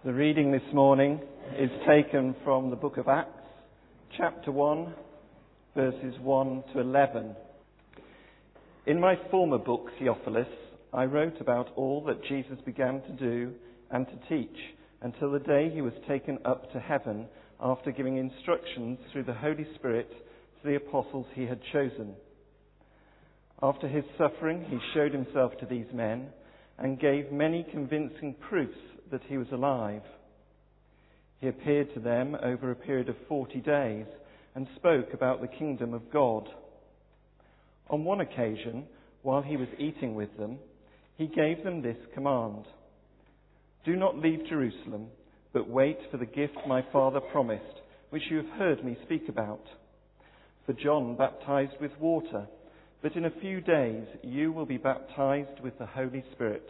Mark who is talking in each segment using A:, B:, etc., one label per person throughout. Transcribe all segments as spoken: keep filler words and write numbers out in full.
A: The reading this morning is taken from the book of Acts, chapter one, verses one to eleven. In my former book, Theophilus, I wrote about all that Jesus began to do and to teach until the day he was taken up to heaven after giving instructions through the Holy Spirit to the apostles he had chosen. After his suffering, he showed himself to these men and gave many convincing proofs that he was alive. He appeared to them over a period of forty days and spoke about the kingdom of God. On one occasion, while he was eating with them, he gave them this command: "Do not leave Jerusalem, but wait for the gift my Father promised, which you have heard me speak about. For John baptized with water, but in a few days you will be baptized with the Holy Spirit."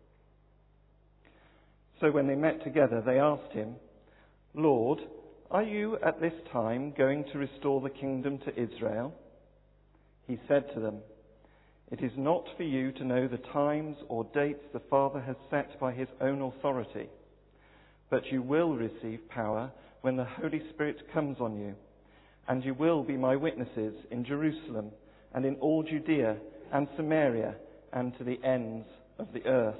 A: So when they met together, they asked him, "Lord, are you at this time going to restore the kingdom to Israel?" He said to them, "It is not for you to know the times or dates the Father has set by his own authority, but you will receive power when the Holy Spirit comes on you, and you will be my witnesses in Jerusalem and in all Judea and Samaria and to the ends of the earth."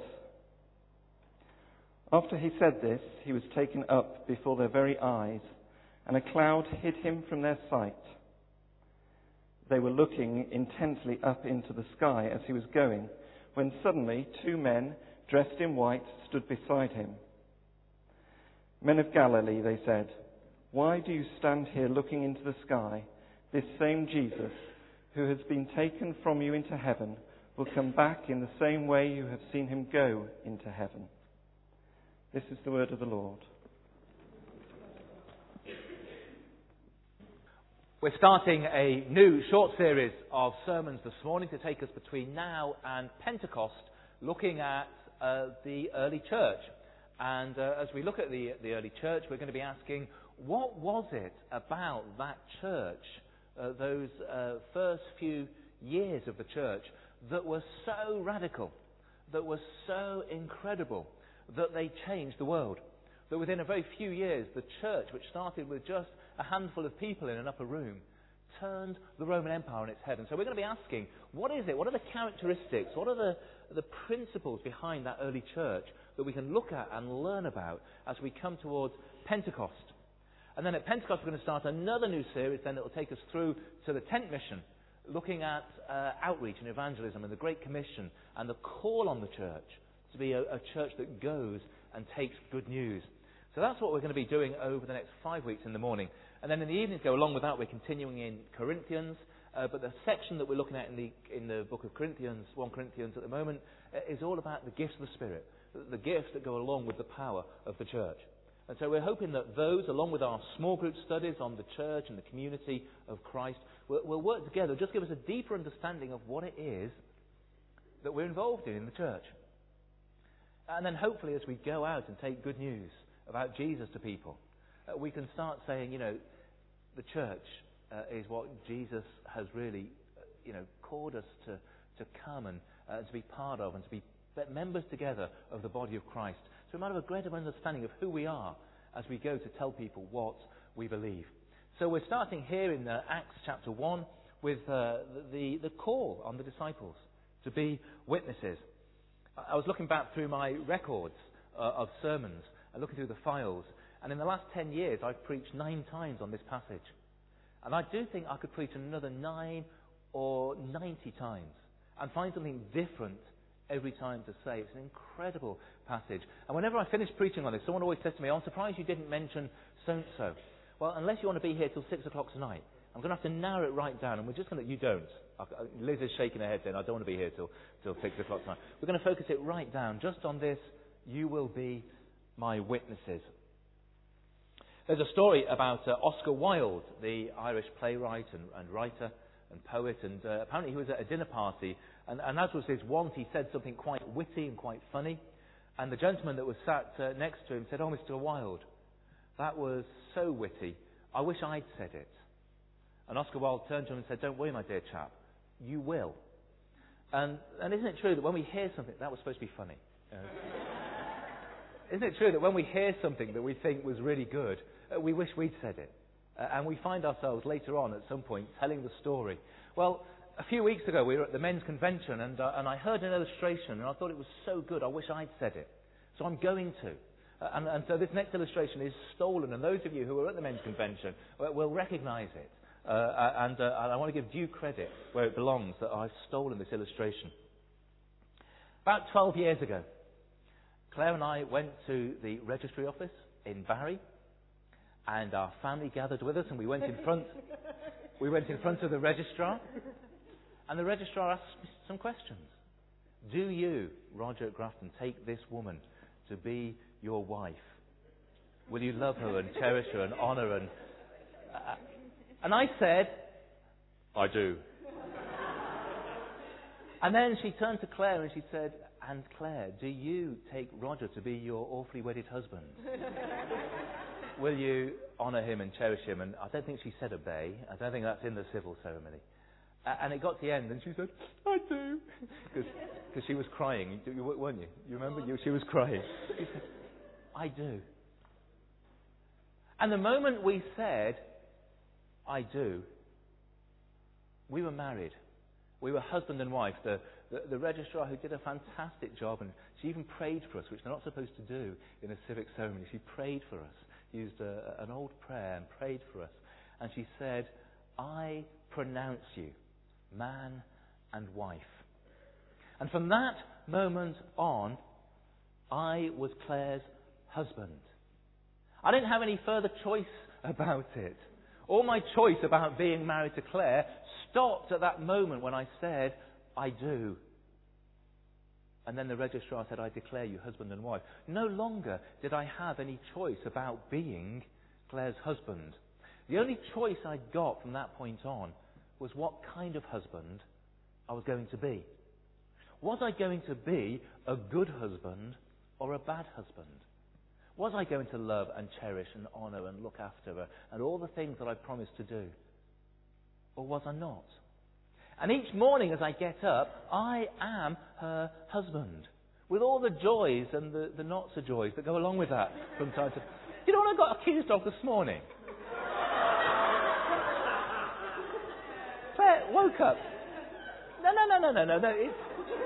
A: After he said this, he was taken up before their very eyes, and a cloud hid him from their sight. They were looking intently up into the sky as he was going, when suddenly two men dressed in white stood beside him. "Men of Galilee," they said, "why do you stand here looking into the sky? This same Jesus, who has been taken from you into heaven, will come back in the same way you have seen him go into heaven." This is the word of the Lord.
B: We're starting a new short series of sermons this morning to take us between now and Pentecost, looking at uh, the early church. And uh, as we look at the, the early church, we're going to be asking, what was it about that church, uh, those uh, first few years of the church, that was so radical, that was so incredible, that they changed the world? That within a very few years, the church, which started with just a handful of people in an upper room, turned the Roman Empire on its head. And so we're going to be asking, what is it? What are the characteristics? What are the, the principles behind that early church that we can look at and learn about as we come towards Pentecost? And then at Pentecost, we're going to start another new series then that will take us through to the tent mission, looking at uh, outreach and evangelism and the Great Commission and the call on the church to be a, a church that goes and takes good news. So that's what we're going to be doing over the next five weeks in the morning. And then in the evenings, go along with that, we're continuing in Corinthians. Uh, but the section that we're looking at in the in the book of Corinthians, First Corinthians at the moment, uh, is all about the gifts of the Spirit, the gifts that go along with the power of the church. And so we're hoping that those, along with our small group studies on the church and the community of Christ, will, will work together, just give us a deeper understanding of what it is that we're involved in in the church. And then hopefully as we go out and take good news about Jesus to people, uh, we can start saying, you know, the church uh, is what Jesus has really, uh, you know, called us to, to come and uh, to be part of and to be members together of the body of Christ. So we might have a greater understanding of who we are as we go to tell people what we believe. So we're starting here in uh, Acts chapter one with uh, the, the call on the disciples to be witnesses. I was looking back through my records uh, of sermons and looking through the files, and in the last ten years I've preached nine times on this passage. And I do think I could preach another nine or ninety times and find something different every time to say. It's an incredible passage. And whenever I finish preaching on this, someone always says to me, "I'm surprised you didn't mention so-and-so." Well, unless you want to be here till six o'clock tonight, I'm going to have to narrow it right down, and we're just going to... You don't. Liz is shaking her head saying, "I don't want to be here till, till six o'clock tonight." We're going to focus it right down, just on this: "You will be my witnesses." There's a story about uh, Oscar Wilde, the Irish playwright and, and writer and poet, and uh, apparently he was at a dinner party, and, and as was his wont, he said something quite witty and quite funny, and the gentleman that was sat uh, next to him said, "Oh, Mister Wilde, that was so witty, I wish I'd said it." And Oscar Wilde turned to him and said, "Don't worry, my dear chap, you will." And, and isn't it true that when we hear something, that was supposed to be funny? Uh, Isn't it true that when we hear something that we think was really good, uh, we wish we'd said it? Uh, and we find ourselves later on at some point telling the story. Well, a few weeks ago we were at the men's convention and, uh, and I heard an illustration and I thought it was so good I wish I'd said it. So I'm going to. Uh, and, and so this next illustration is stolen, and those of you who were at the men's convention uh, will recognise it. Uh, and, uh, and I want to give due credit where it belongs that I've stolen this illustration. About twelve years ago, Claire and I went to the registry office in Barry, and our family gathered with us, and we went in front. We went in front of the registrar, and the registrar asked me some questions. Do you, Roger Grafton, take this woman to be your wife? Will you love her and cherish her and honour her? And, uh, and I said, I do. And then she turned to Claire and she said, and Claire, do you take Roger to be your awfully wedded husband? Will you honour him and cherish him? And I don't think she said obey. I don't think that's in the civil ceremony. Uh, and it got to the end and she said, I do. Because she was crying, you, you, weren't you? You remember? You, she was crying. She said, I do. And the moment we said, I do, we were married. We were husband and wife. The, the, the registrar who did a fantastic job, and she even prayed for us, which they're not supposed to do in a civic ceremony. She prayed for us, used a, an old prayer and prayed for us. And she said, I pronounce you man and wife. And from that moment on, I was Claire's husband. I didn't have any further choice about it. All my choice about being married to Claire stopped at that moment when I said, I do. And then the registrar said, I declare you husband and wife. No longer did I have any choice about being Claire's husband. The only choice I got from that point on was what kind of husband I was going to be. Was I going to be a good husband or a bad husband? Was I going to love and cherish and honour and look after her and all the things that I promised to do? Or was I not? And each morning as I get up, I am her husband. With all the joys and the, the not so joys that go along with that from time to time. Do you know what I got accused of this morning? Claire woke up. No, no, no, no, no, no, no. It's...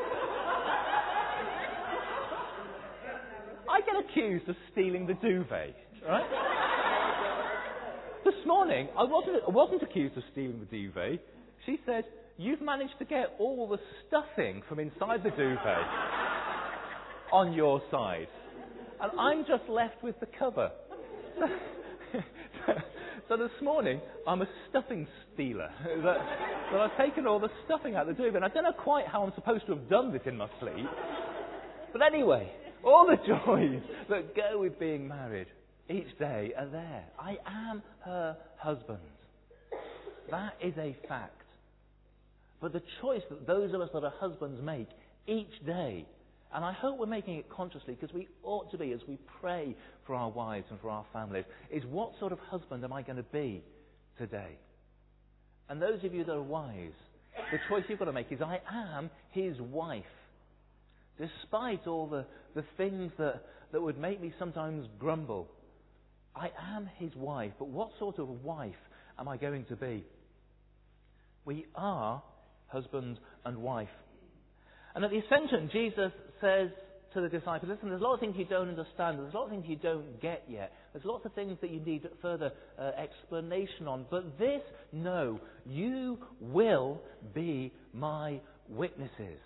B: I get accused of stealing the duvet, right? This morning, I wasn't, I wasn't accused of stealing the duvet. She said, you've managed to get all the stuffing from inside the duvet on your side. And I'm just left with the cover. So, so this morning, I'm a stuffing stealer. that, that I've taken all the stuffing out of the duvet. And I don't know quite how I'm supposed to have done this in my sleep. But anyway, all the joys that go with being married each day are there. I am her husband. That is a fact. But the choice that those of us that are husbands make each day, and I hope we're making it consciously because we ought to be as we pray for our wives and for our families, is what sort of husband am I going to be today? And those of you that are wives, the choice you've got to make is I am his wife. Despite all the, the things that, that would make me sometimes grumble, I am his wife. But what sort of wife am I going to be? We are husband and wife. And at the Ascension, Jesus says to the disciples, listen, there's a lot of things you don't understand. There's a lot of things you don't get yet. There's lots of things that you need further uh, explanation on. But this, no, you will be my witnesses.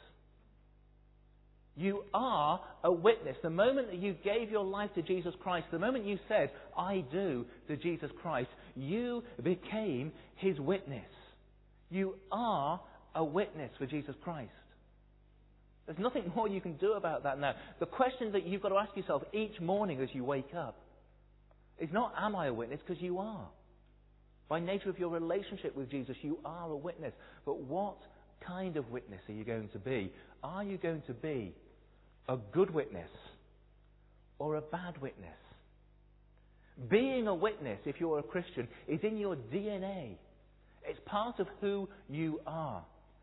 B: You are a witness. The moment that you gave your life to Jesus Christ, the moment you said, I do, to Jesus Christ, you became his witness. You are a witness for Jesus Christ. There's nothing more you can do about that now. The question that you've got to ask yourself each morning as you wake up is not, am I a witness? Because you are. By nature of your relationship with Jesus, you are a witness. But what kind of witness are you going to be? Are you going to be a good witness or a bad witness? Being a witness, if you're a Christian, is in your D N A. It's part of who you are.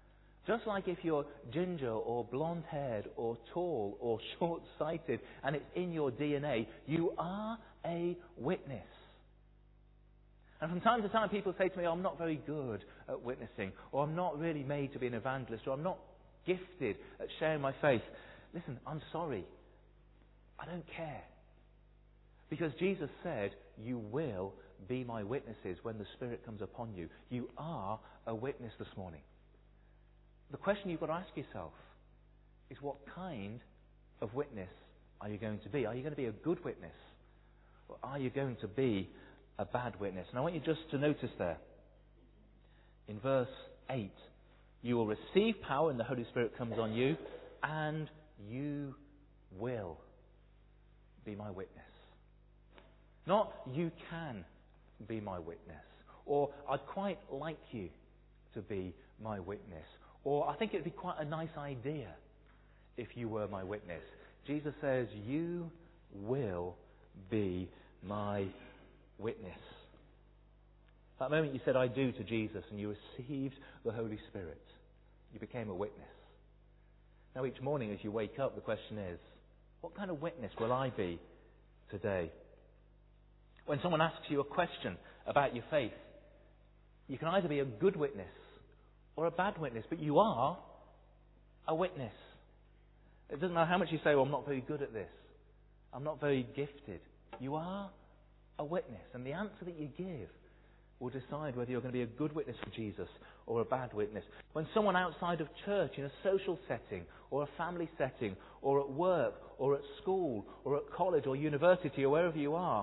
B: Just like if you're ginger or blonde-haired or tall or short-sighted and it's in your D N A, you are a witness. And from time to time people say to me, oh, I'm not very good at witnessing, or I'm not really made to be an evangelist, or I'm not gifted at sharing my faith. Listen, I'm sorry. I don't care. Because Jesus said, you will be my witnesses when the Spirit comes upon you. You are a witness this morning. The question you've got to ask yourself is, what kind of witness are you going to be? Are you going to be a good witness? Or are you going to be a bad witness? And I want you just to notice there, in verse eight, you will receive power when the Holy Spirit comes on you, and you will be my witness. Not you can be my witness, or I'd quite like you to be my witness, or I think it'd be quite a nice idea if you were my witness. Jesus says, you will be my witness. That moment you said, I do to Jesus, and you received the Holy Spirit, you became a witness. Now each morning as you wake up, the question is, what kind of witness will I be today? When someone asks you a question about your faith, you can either be a good witness or a bad witness, but you are a witness. It doesn't matter how much you say, well, I'm not very good at this, I'm not very gifted. You are a witness, and the answer that you give will decide whether you're going to be a good witness for Jesus or a bad witness. When someone outside of church, in a social setting or a family setting or at work or at school or at college or university or wherever you are,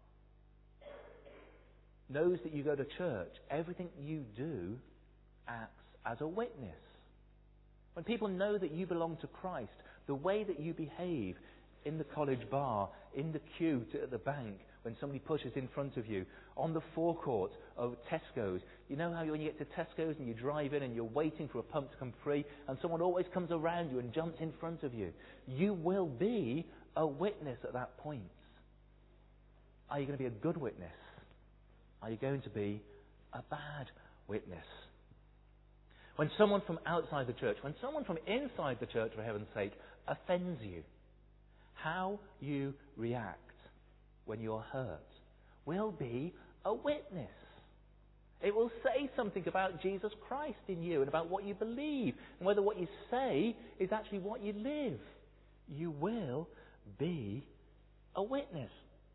B: knows that you go to church, everything you do acts as a witness. When people know that you belong to Christ, the way that you behave in the college bar, in the queue to, at the bank, when somebody pushes in front of you, on the forecourt of Tesco's. You know how when you get to Tesco's and you drive in and you're waiting for a pump to come free and someone always comes around you and jumps in front of you? You will be a witness at that point. Are you going to be a good witness? Are you going to be a bad witness? When someone from outside the church, when someone from inside the church, for heaven's sake, offends you, how you react when you're hurt will be a witness. It will say something about Jesus Christ in you and about what you believe, and whether what you say is actually what you live. You will be a witness.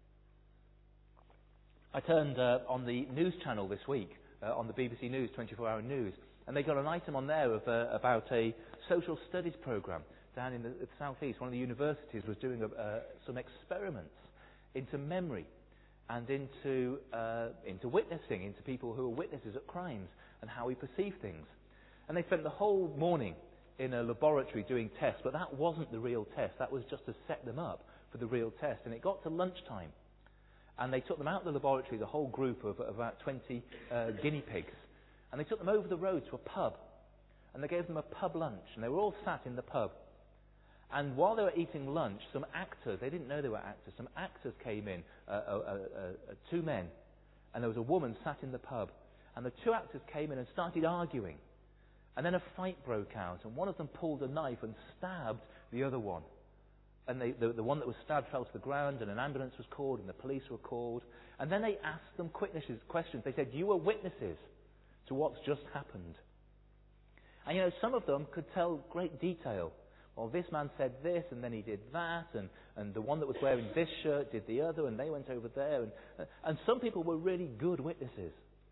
B: I turned uh, on the news channel this week, uh, on the B B C News, twenty-four hour news, and they got an item on there of, uh, about a social studies programme down in the, the southeast. One of the universities was doing a, uh, some experiments into memory and into uh, into witnessing, into people who are witnesses at crimes and how we perceive things. And they spent the whole morning in a laboratory doing tests, but that wasn't the real test. That was just to set them up for the real test. And it got to lunchtime, and they took them out of the laboratory, the whole group of, of about twenty uh, guinea pigs, and they took them over the road to a pub, and they gave them a pub lunch, and they were all sat in the pub. And while they were eating lunch, some actors, they didn't know they were actors, some actors came in, uh, uh, uh, uh, two men, and there was a woman sat in the pub. And the two actors came in and started arguing. And then a fight broke out, and one of them pulled a knife and stabbed the other one. And they, the, the one that was stabbed fell to the ground, and an ambulance was called, and the police were called. And then they asked them questions. They said, you were witnesses to what's just happened. And you know, some of them could tell great detail. Well, this man said this, and then he did that, and, and the one that was wearing this shirt did the other, and they went over there. And, and some people were really good witnesses.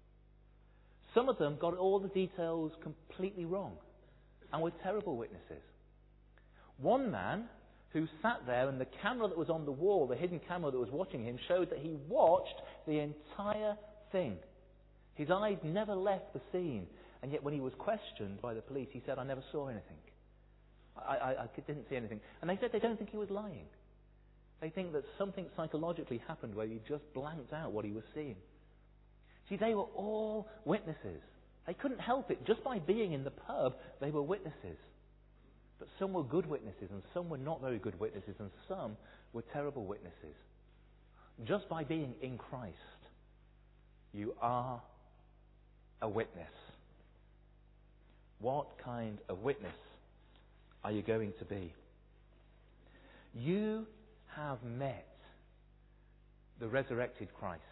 B: Some of them got all the details completely wrong and were terrible witnesses. One man who sat there, and the camera that was on the wall, the hidden camera that was watching him, showed that he watched the entire thing. His eyes never left the scene, and yet when he was questioned by the police, he said, I never saw anything. I, I, I didn't see anything. And they said they don't think he was lying. They think that something psychologically happened where he just blanked out what he was seeing. See, they were all witnesses. They couldn't help it. Just by being in the pub, they were witnesses. But some were good witnesses, and some were not very good witnesses, and some were terrible witnesses. Just by being in Christ, you are a witness. What kind of witness are you going to be? You have met the resurrected Christ.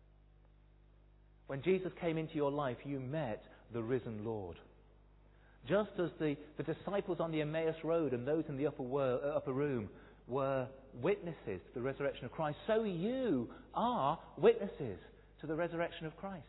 B: When Jesus came into your life, you met the risen Lord. Just as the, the disciples on the Emmaus Road and those in the upper, world, uh, upper room were witnesses to the resurrection of Christ, so you are witnesses to the resurrection of Christ.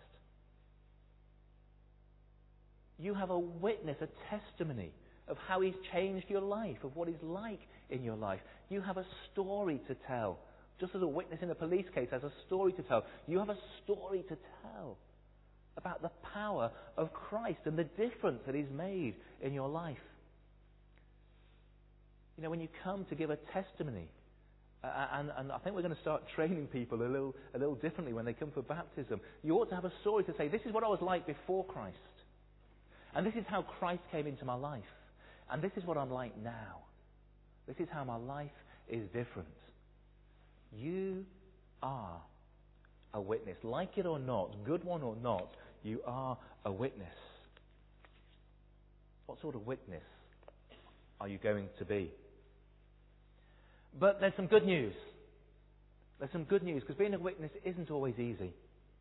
B: You have a witness, a testimony of how He's changed your life, of what He's like in your life. You have a story to tell. Just as a witness in a police case has a story to tell, you have a story to tell about the power of Christ and the difference that He's made in your life. You know, when you come to give a testimony, uh, and, and I think we're going to start training people a little, a little differently when they come for baptism, you ought to have a story to say, this is what I was like before Christ. And this is how Christ came into my life. And this is what I'm like now. This is how my life is different. You are a witness. Like it or not, good one or not, you are a witness. What sort of witness are you going to be? But there's some good news. There's some good news, because being a witness isn't always easy.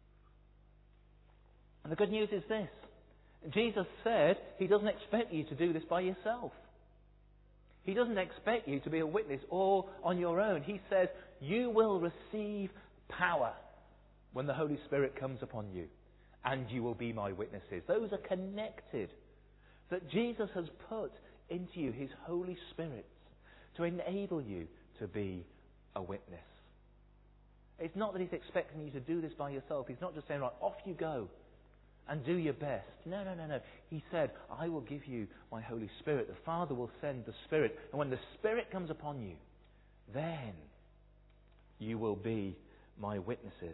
B: And the good news is this. Jesus said He doesn't expect you to do this by yourself. He doesn't expect you to be a witness all on your own. He says you will receive power when the Holy Spirit comes upon you, and you will be my witnesses. Those are connected. That Jesus has put into you His Holy Spirit to enable you to be a witness. It's not that He's expecting you to do this by yourself. He's not just saying, right, off you go and do your best. No, no, no, no. He said, I will give you my Holy Spirit. The Father will send the Spirit. And when the Spirit comes upon you, then you will be my witnesses.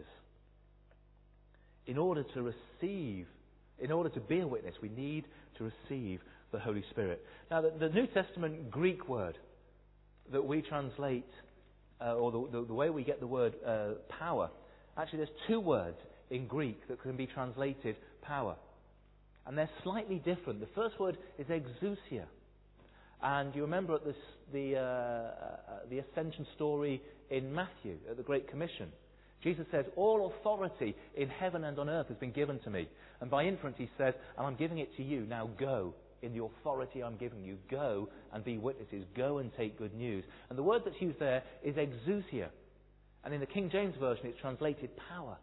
B: In order to receive, in order to be a witness, we need to receive the Holy Spirit. Now, the, the New Testament Greek word that we translate, uh, or the, the, the way we get the word uh, power, actually there's two words in Greek that can be translated power. And they're slightly different. The first word is exousia. And you remember at this, the, uh, uh, the ascension story in Matthew, at the Great Commission, Jesus says, all authority in heaven and on earth has been given to me. And by inference He says, and I'm giving it to you. Now go in the authority I'm giving you. Go and be witnesses. Go and take good news. And the word that's used there is exousia. And in the King James Version it's translated power.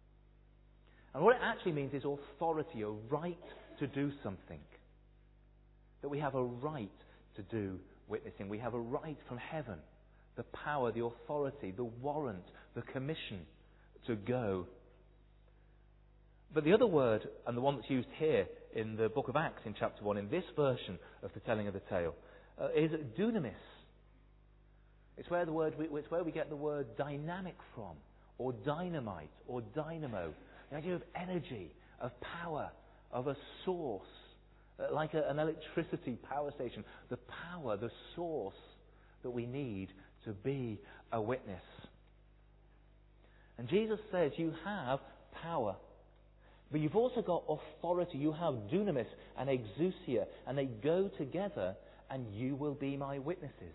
B: And what it actually means is authority, a right to do something. That we have a right to do witnessing. We have a right from heaven. The power, the authority, the warrant, the commission to go. But the other word, and the one that's used here in the book of Acts in chapter one, in this version of the telling of the tale, uh, is dunamis. It's where the word, it's where we get the word dynamic from, or dynamite, or dynamo. The idea of energy, of power, of a source, uh, like a, an electricity power station. The power, the source that we need to be a witness. And Jesus says you have power, but you've also got authority. You have dunamis and exousia, and they go together, and you will be my witnesses.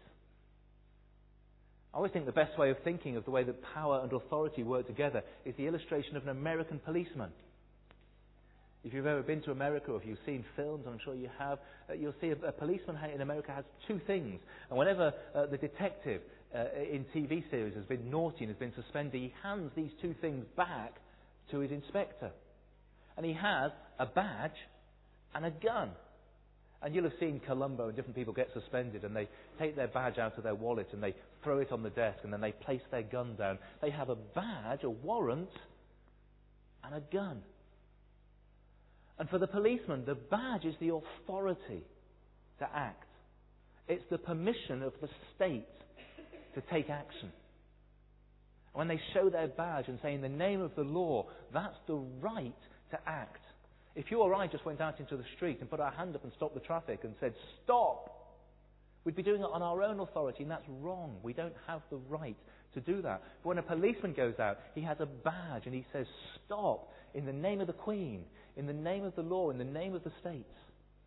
B: I always think the best way of thinking of the way that power and authority work together is the illustration of an American policeman. If you've ever been to America, or if you've seen films, I'm sure you have, uh, you'll see a, a policeman in America has two things. And whenever uh, the detective uh, in T V series has been naughty and has been suspended, he hands these two things back to his inspector. And he has a badge and a gun. And you'll have seen Columbo and different people get suspended, and they take their badge out of their wallet and they throw it on the desk, and then they place their gun down. They have a badge, a warrant, and a gun. And for the policeman, the badge is the authority to act. It's the permission of the state to take action. When they show their badge and say, in the name of the law, that's the right to act. If you or I just went out into the street and put our hand up and stopped the traffic and said, stop, we'd be doing it on our own authority, and that's wrong. We don't have the right to do that. But when a policeman goes out, he has a badge and he says, stop, in the name of the Queen, in the name of the law, in the name of the states.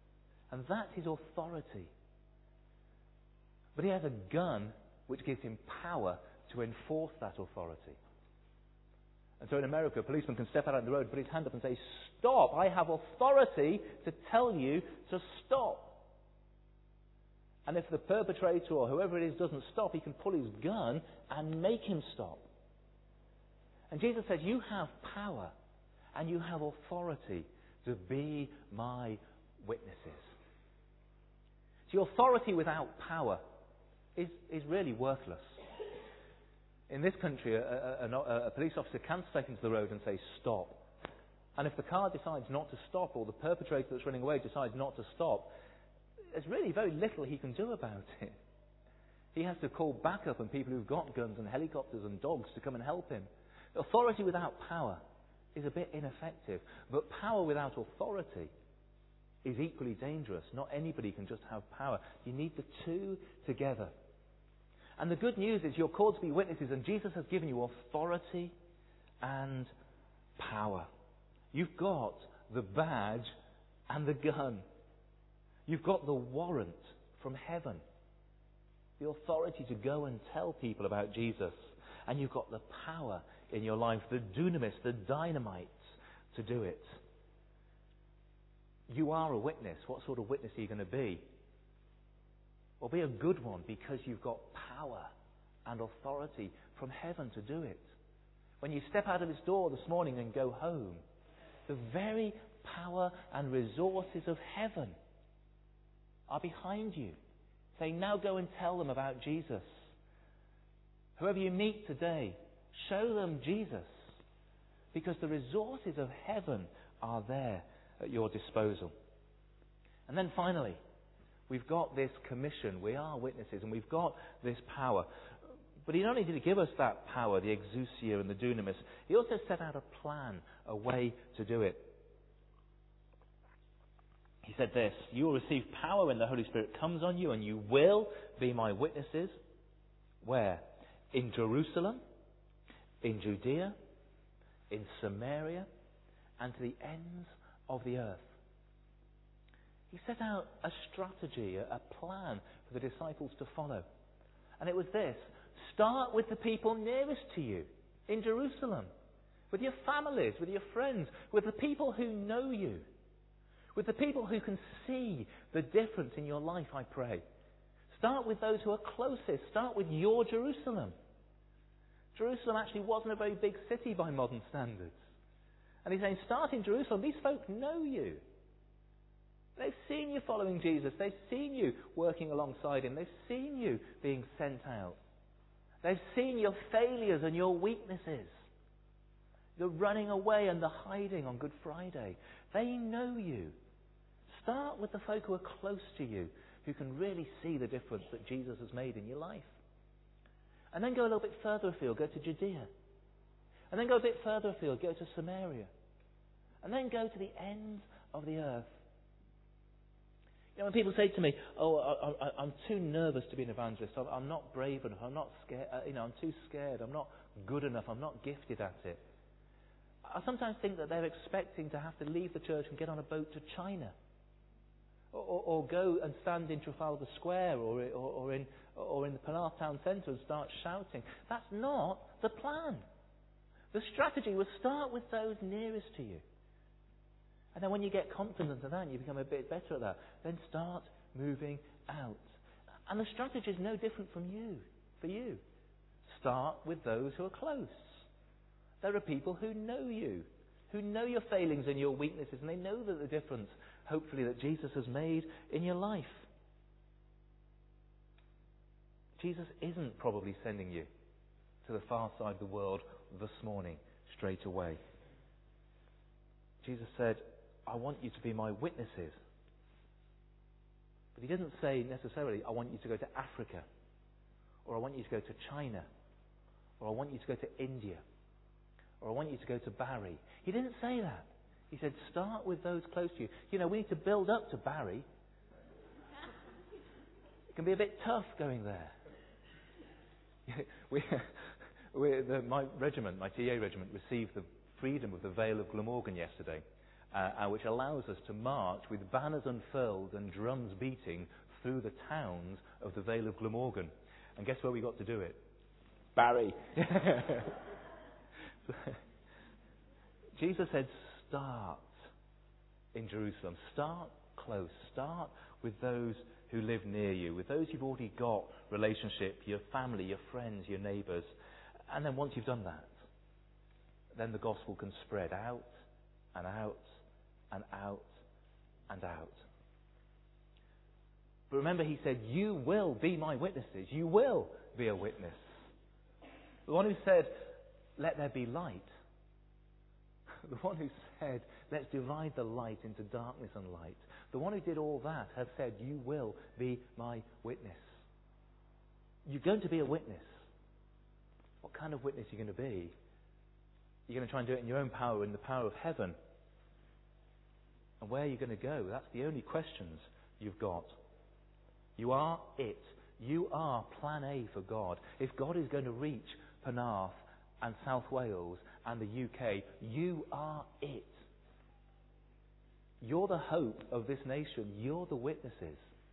B: And that's his authority. But he has a gun which gives him power to enforce that authority. And so in America, a policeman can step out on the road, put his hand up and say, "Stop! I have authority to tell you to stop." And if the perpetrator or whoever it is doesn't stop, he can pull his gun and make him stop. And Jesus said, you have power and you have authority to be my witnesses. So authority without power is, is really worthless. In this country, a, a, a, a police officer can step into the road and say, "Stop." And if the car decides not to stop, or the perpetrator that's running away decides not to stop, there's really very little he can do about it. He has to call backup and people who've got guns and helicopters and dogs to come and help him. Authority without power is a bit ineffective. But power without authority is equally dangerous. Not anybody can just have power. You need the two together. And the good news is you're called to be witnesses, and Jesus has given you authority and power. You've got the badge and the gun. You've got the warrant from heaven. The authority to go and tell people about Jesus. And you've got the power in your life, the dunamis, the dynamite to do it. You are a witness. What sort of witness are you going to be? Well, be a good one, because you've got power and authority from heaven to do it. When you step out of this door this morning and go home, the very power and resources of heaven are behind you, saying, now go and tell them about Jesus. Whoever you meet today, show them Jesus, because the resources of heaven are there at your disposal. And then finally, we've got this commission. We are witnesses, and we've got this power. But he not only did he give us that power, the exousia and the dunamis, he also set out a plan, a way to do it. He said this, you will receive power when the Holy Spirit comes on you, and you will be my witnesses. Where? In Jerusalem, in Judea, in Samaria, and to the ends of the earth. He set out a strategy, a plan for the disciples to follow. And it was this. Start with the people nearest to you in Jerusalem, with your families, with your friends, with the people who know you, with the people who can see the difference in your life, I pray. Start with those who are closest. Start with your Jerusalem. Jerusalem actually wasn't a very big city by modern standards. And he's saying, start in Jerusalem. These folk know you. They've seen you following Jesus. They've seen you working alongside him. They've seen you being sent out. They've seen your failures and your weaknesses. The running away and the hiding on Good Friday. They know you. Start with the folk who are close to you, who can really see the difference that Jesus has made in your life. And then go a little bit further afield. Go to Judea. And then go a bit further afield. Go to Samaria. And then go to the ends of the earth. You know, when people say to me, "Oh, I, I, I'm too nervous to be an evangelist. I'm, I'm not brave enough. I'm not scared. Uh, you know, I'm too scared. I'm not good enough. I'm not gifted at it." I sometimes think that they're expecting to have to leave the church and get on a boat to China, or, or, or go and stand in Trafalgar Square, or, or, or in or in the Penarth Town Centre and start shouting. That's not the plan. The strategy was start with those nearest to you. And then when you get confident of that and you become a bit better at that, then start moving out. And the strategy is no different from you, for you. Start with those who are close. There are people who know you, who know your failings and your weaknesses, and they know that the difference, hopefully, that Jesus has made in your life. Jesus isn't probably sending you to the far side of the world this morning, straight away. Jesus said, I want you to be my witnesses. But he didn't say necessarily, I want you to go to Africa, or I want you to go to China, or I want you to go to India, or I want you to go to Barry. He didn't say that. He said, start with those close to you. You know, we need to build up to Barry. It can be a bit tough going there. we, we, the, my regiment, my T A regiment, received the freedom of the Vale of Glamorgan yesterday. uh, uh, which allows us to march with banners unfurled and drums beating through the towns of the Vale of Glamorgan. And guess where we got to do it? Barry. Jesus said, start in Jerusalem. Start close. Start with those who live near you, with those you've already got relationship, your family, your friends, your neighbours. And then once you've done that, then the gospel can spread out and out and out and out. But remember, he said, you will be my witnesses. You will be a witness. The one who said, let there be light. The one who said, let's divide the light into darkness and light. The one who did all that has said, you will be my witness. You're going to be a witness. What kind of witness are you going to be? You're going to try and do it in your own power, in the power of heaven. And where are you going to go? That's the only questions you've got. You are it. You are plan A for God. If God is going to reach Penarth and South Wales and the U K, you are it. You're the hope of this nation. You're the witnesses.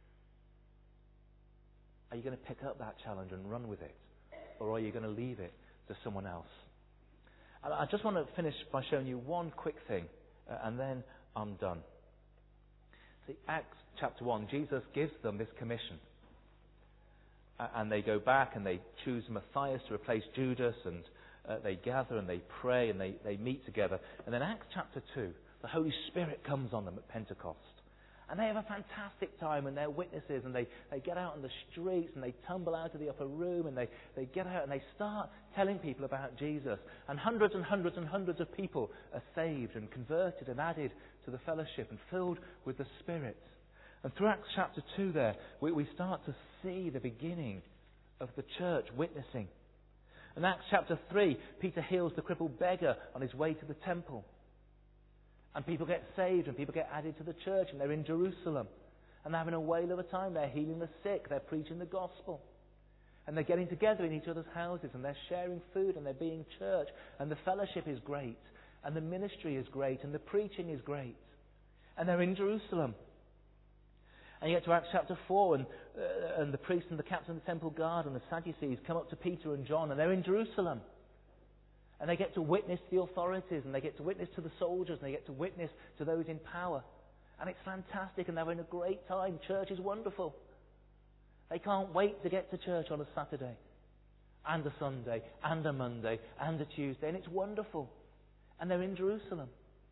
B: Are you going to pick up that challenge and run with it? Or are you going to leave it to someone else? And I just want to finish by showing you one quick thing, uh, and then I'm done. See, Acts chapter one, Jesus gives them this commission. Uh, and they go back and they choose Matthias to replace Judas, and uh, they gather and they pray and they, they meet together. And then Acts chapter two, the Holy Spirit comes on them at Pentecost. And they have a fantastic time, and they're witnesses, and they, they get out on the streets, and they tumble out of the upper room, and they, they get out and they start telling people about Jesus. And hundreds and hundreds and hundreds of people are saved and converted and added to the fellowship and filled with the Spirit. And through Acts chapter two there, we, we start to see the beginning of the church witnessing. In Acts chapter three, Peter heals the crippled beggar on his way to the temple. And people get saved and people get added to the church, and they're in Jerusalem. And they're having a whale of a time. They're healing the sick. They're preaching the gospel. And they're getting together in each other's houses, and they're sharing food, and they're being church. And the fellowship is great. And the ministry is great. And the preaching is great. And they're in Jerusalem. And you get to Acts chapter four, and, uh, and the priest and the captain of the temple guard and the Sadducees come up to Peter and John, and they're in Jerusalem. And they get to witness to the authorities, and they get to witness to the soldiers, and they get to witness to those in power. And it's fantastic, and they're having a great time. Church is wonderful. They can't wait to get to church on a Saturday, and a Sunday, and a Monday, and a Tuesday, and it's wonderful. And they're in Jerusalem.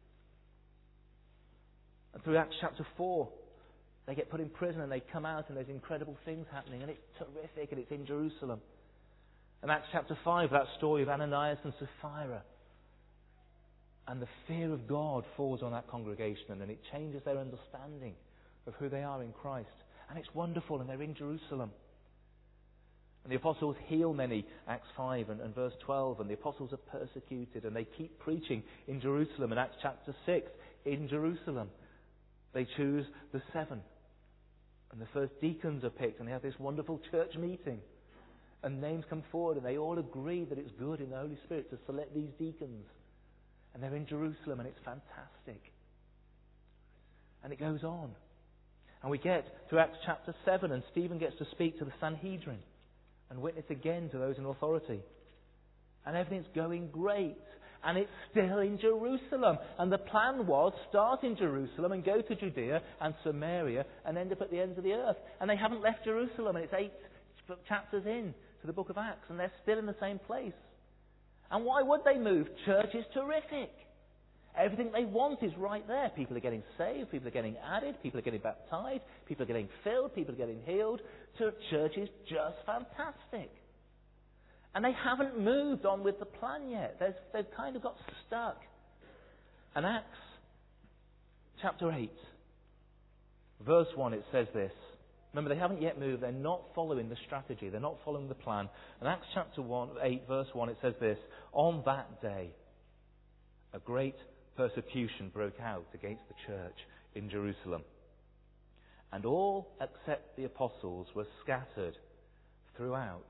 B: And through Acts chapter four, they get put in prison, and they come out, and there's incredible things happening, and it's terrific, and it's in Jerusalem. In Acts chapter five, that story of Ananias and Sapphira. And the fear of God falls on that congregation, and it changes their understanding of who they are in Christ. And it's wonderful, and they're in Jerusalem. And the apostles heal many, Acts five and, and verse twelve, and the apostles are persecuted, and they keep preaching in Jerusalem. In Acts chapter six, in Jerusalem, they choose the seven. And the first deacons are picked, and they have this wonderful church meeting. And names come forward, and they all agree that it's good in the Holy Spirit to select these deacons. And they're in Jerusalem, and it's fantastic. And it goes on. And we get to Acts chapter seven, and Stephen gets to speak to the Sanhedrin and witness again to those in authority. And everything's going great. And it's still in Jerusalem. And the plan was start in Jerusalem and go to Judea and Samaria and end up at the ends of the earth. And they haven't left Jerusalem, and it's eight chapters in to the book of Acts, and they're still in the same place. And why would they move? Church is terrific. Everything they want is right there. People are getting saved, people are getting added, people are getting baptized, people are getting filled, people are getting healed. Church is just fantastic. And they haven't moved on with the plan yet. They've, they've kind of got stuck. And Acts chapter eight, verse one, it says this. Remember, they haven't yet moved. They're not following the strategy. They're not following the plan. And Acts chapter one, eight, verse one, it says this. On that day, a great persecution broke out against the church in Jerusalem. And all except the apostles were scattered throughout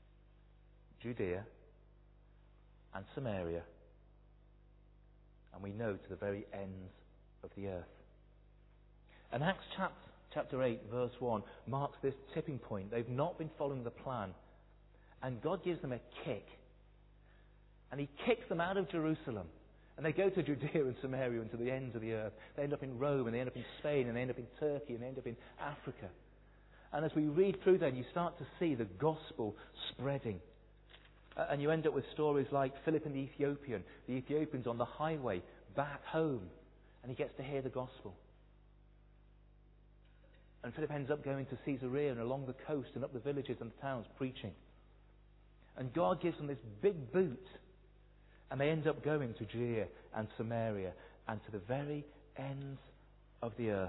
B: Judea and Samaria. And we know to the very ends of the earth. And Acts chapter, chapter eight, verse one, marks this tipping point. They've not been following the plan. And God gives them a kick. And He kicks them out of Jerusalem. And they go to Judea and Samaria and to the ends of the earth. They end up in Rome, and they end up in Spain, and they end up in Turkey, and they end up in Africa. And as we read through that, you start to see the gospel spreading. Uh, and you end up with stories like Philip and the Ethiopian. The Ethiopian's on the highway back home, and he gets to hear the gospel. And Philip ends up going to Caesarea and along the coast and up the villages and the towns preaching. And God gives them this big boot. And they end up going to Judea and Samaria and to the very ends of the earth.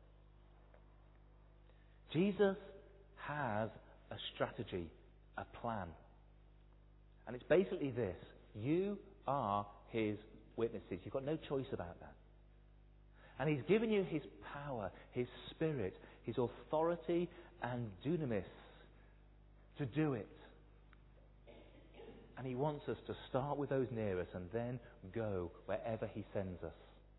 B: Jesus has a strategy, a plan. And it's basically this. You are His witnesses. You've got no choice about that. And He's given you His power, His Spirit, His authority and dunamis to do it. And He wants us to start with those near us and then go wherever He sends us.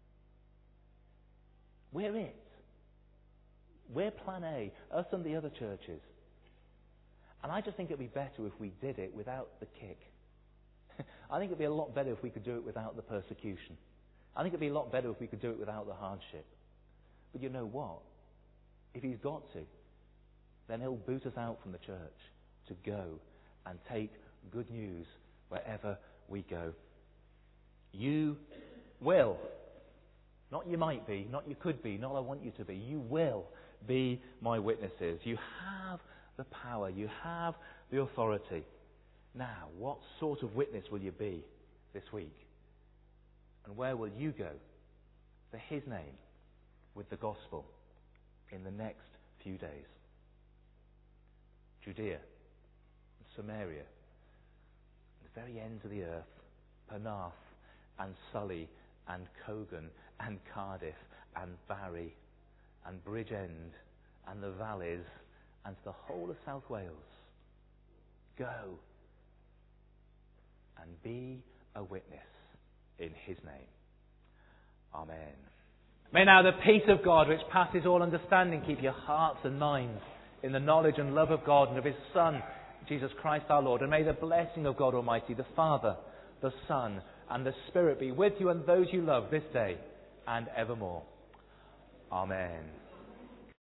B: We're it. We're plan A, us and the other churches. And I just think it'd be better if we did it without the kick. I think it'd be a lot better if we could do it without the persecution. I think it'd be a lot better if we could do it without the hardship. But you know what? If He's got to, then He'll boot us out from the church to go and take good news wherever we go. You will. Not you might be, not you could be, not I want you to be. You will be my witnesses. You have the power. You have the authority. Now, what sort of witness will you be this week? And where will you go for His name with the gospel in the next few days? Judea, Samaria, the very ends of the earth, Penarth and Sully and Cogan and Cardiff and Barry and Bridgend and the valleys and to the whole of South Wales. Go and be a witness in His name. Amen. May now the peace of God, which passes all understanding, keep your hearts and minds in the knowledge and love of God and of His Son, Jesus Christ our Lord. And may the blessing of God Almighty, the Father, the Son, and the Spirit be with you and those you love this day and evermore. Amen.